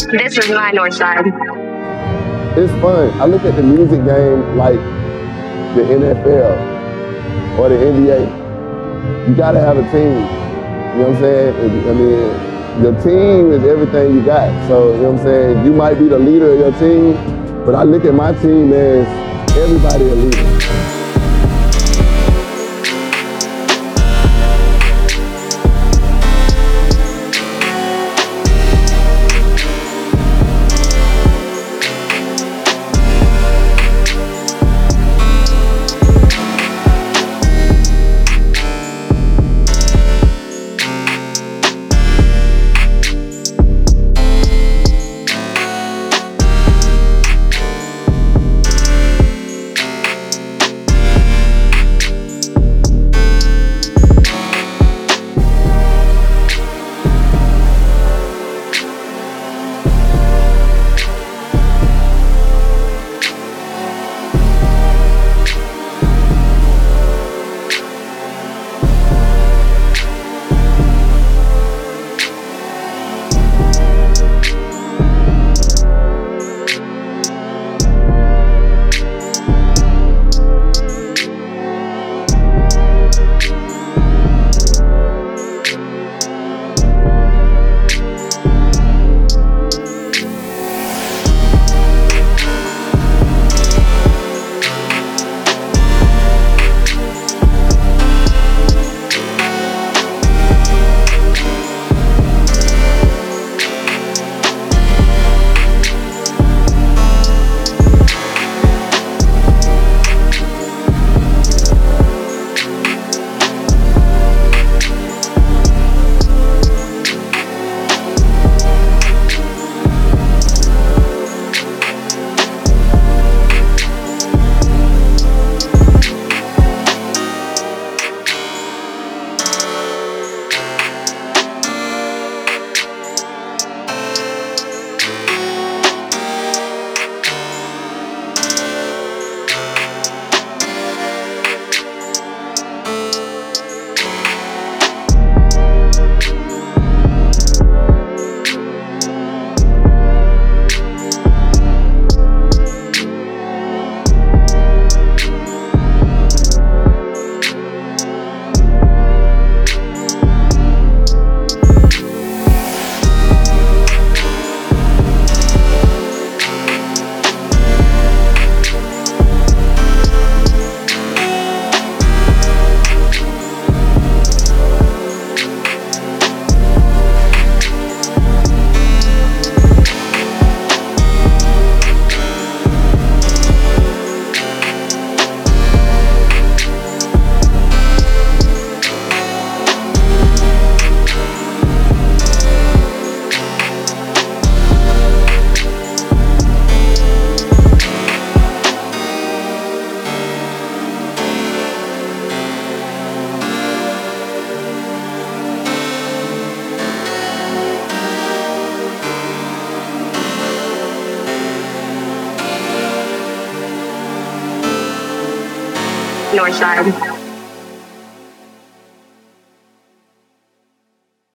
This is my north side. It's fun. I look at the music game like the NFL or the NBA. You gotta have a team. You know what I'm saying? I mean, the team is everything you got. So, you know what I'm saying? You might be the leader of your team, but I look at my team as everybody a leader. North side.